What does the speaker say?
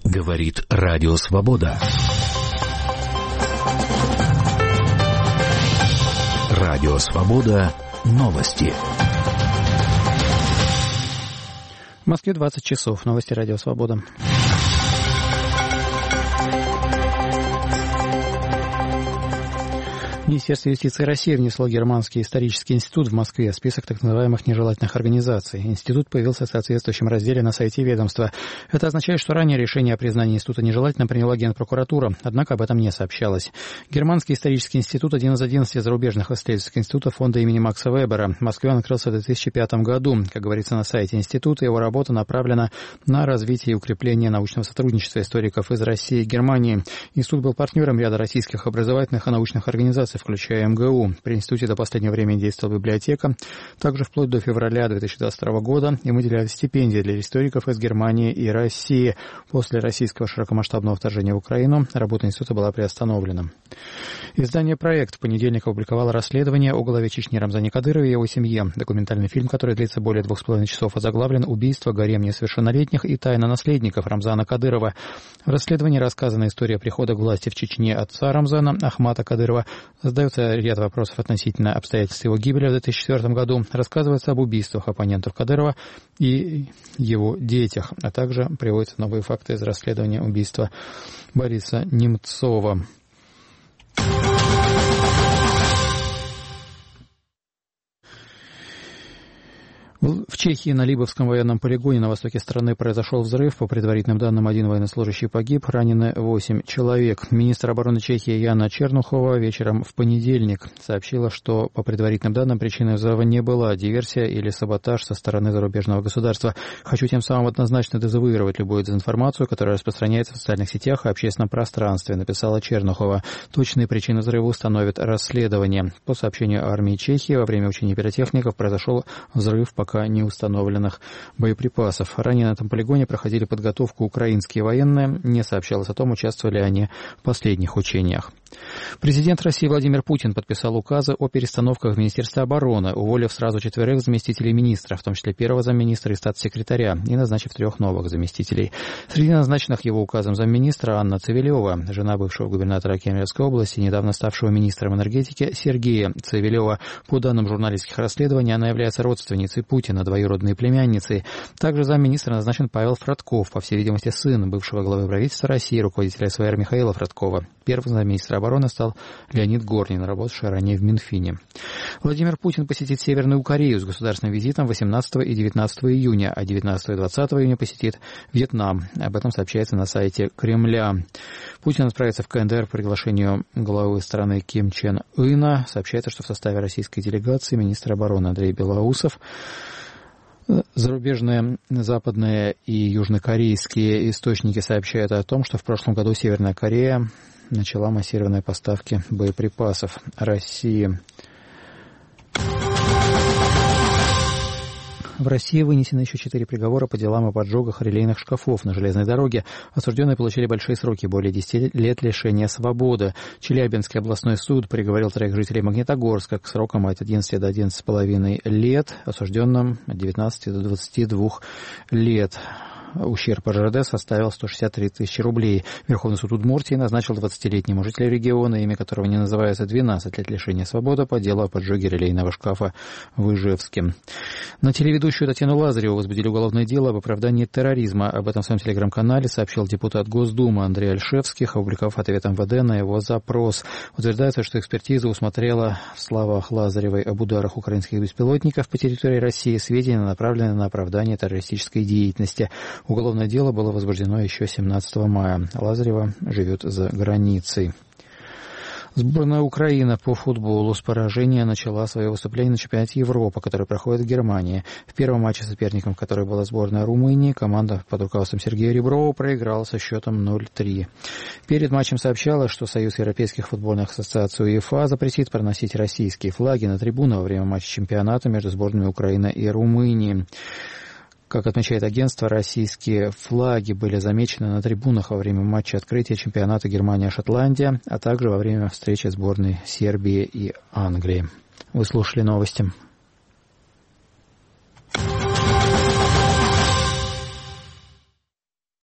Говорит Радио Свобода. Радио Свобода. Новости. В Москве 20 часов. Новости Радио Свобода. Министерство юстиции России внесло Германский исторический институт в Москве в список так называемых нежелательных организаций. Институт появился в соответствующем разделе на сайте ведомства. Это означает, что ранее решение о признании института нежелательным приняла Генпрокуратура, однако об этом не сообщалось. Германский исторический институт – один из 11 зарубежных исследовательских институтов фонда имени Макса Вебера. В Москве он открылся в 2005 году. Как говорится на сайте института, его работа направлена на развитие и укрепление научного сотрудничества историков из России и Германии. Институт был партнером ряда российских образовательных и научных организаций, включая МГУ. При институте до последнего времени действовала библиотека. Также вплоть до февраля 2022 года им выделяли стипендии для историков из Германии и России. После российского широкомасштабного вторжения в Украину работа института была приостановлена. Издание «Проект» в понедельник опубликовало расследование о главе Чечни Рамзане Кадырове и его семье. Документальный фильм, который длится более 2,5 часов, озаглавлен «Убийство, гарем несовершеннолетних и тайна наследников Рамзана Кадырова». В расследовании рассказана история прихода к власти в Чечне отца Рамзана, Ахмата Кадырова. Задается ряд вопросов относительно обстоятельств его гибели в 2004 году. Рассказывается об убийствах оппонентов Кадырова и его детях, а также приводятся новые факты из расследования убийства Бориса Немцова. В Чехии на Либовском военном полигоне на востоке страны произошел взрыв. По предварительным данным, один военнослужащий погиб, ранены 8 человек. Министр обороны Чехии Яна Чернухова вечером в понедельник сообщила, что по предварительным данным причиной взрыва не была диверсия или саботаж со стороны зарубежного государства. Хочу тем самым однозначно дезавуировать любую дезинформацию, которая распространяется в социальных сетях и общественном пространстве, написала Чернухова. Точные причины взрыва установит расследование. По сообщению армии Чехии, во время учения пиротехников произошел взрыв пока не установленных боеприпасов. Ранее на этом полигоне проходили подготовку украинские военные. Не сообщалось о том, участвовали они в последних учениях. Президент России Владимир Путин подписал указы о перестановках в Министерстве обороны, уволив сразу 4 заместителей министра, в том числе первого замминистра и статс-секретаря, и назначив 3 новых заместителей. Среди назначенных его указом замминистра Анна Цивилева, жена бывшего губернатора Кемеровской области, недавно ставшего министром энергетики Сергея Цивилева. По данным журналистских расследований, она является родственницей Путина, двоюродной племянницей. Также замминистра назначен Павел Фродков, по всей видимости, сын бывшего главы правительства России, руководителя СВР Михаила Фродкова. Первым замминистра обороны стал Леонид Горнин, работавший ранее в Минфине. Владимир Путин посетит Северную Корею с государственным визитом 18 и 19 июня, а 19 и 20 июня посетит Вьетнам. Об этом сообщается на сайте Кремля. Путин отправится в КНДР по приглашению главы страны Ким Чен Ына. Сообщается, что в составе российской делегации министр обороны Андрей Белоусов. Зарубежные западные и южнокорейские источники сообщают о том, что в прошлом году Северная Корея начала массированные поставки боеприпасов России. В России вынесены еще 4 приговора по делам о поджогах релейных шкафов на железной дороге. Осужденные получили большие сроки, более 10 лет лишения свободы. Челябинский областной суд приговорил 3 жителей Магнитогорска к срокам от 11 до 11,5 лет, осужденным от 19 до 22 лет. Ущерб РЖД составил 163 тысячи рублей. Верховный суд Удмуртии назначил 20-летнему жителю региона, имя которого не называется, 12 лет лишения свободы по делу о поджоге релейного шкафа в Ижевске. На телеведущую Татьяну Лазареву возбудили уголовное дело об оправдании терроризма. Об этом в своем телеграм-канале сообщил депутат Госдумы Андрей Альшевских, опубликовав ответ МВД на его запрос. Утверждается, что экспертиза усмотрела в словах Лазаревой об ударах украинских беспилотников по территории России сведения, направленные на оправдание террористической деятельности. Уголовное дело было возбуждено еще 17 мая. Лазарева живет за границей. Сборная Украины по футболу с поражения начала свое выступление на чемпионате Европы, который проходит в Германии. В первом матче соперником, который была сборная Румынии, команда под руководством Сергея Реброва проиграла со счетом 0-3. Перед матчем сообщалось, что Союз Европейских футбольных ассоциаций УЕФА запретит проносить российские флаги на трибуны во время матча чемпионата между сборными Украины и Румынии. Как отмечает агентство, российские флаги были замечены на трибунах во время матча открытия чемпионата Германия-Шотландия, а также во время встречи сборной Сербии и Англии. Вы слушали новости.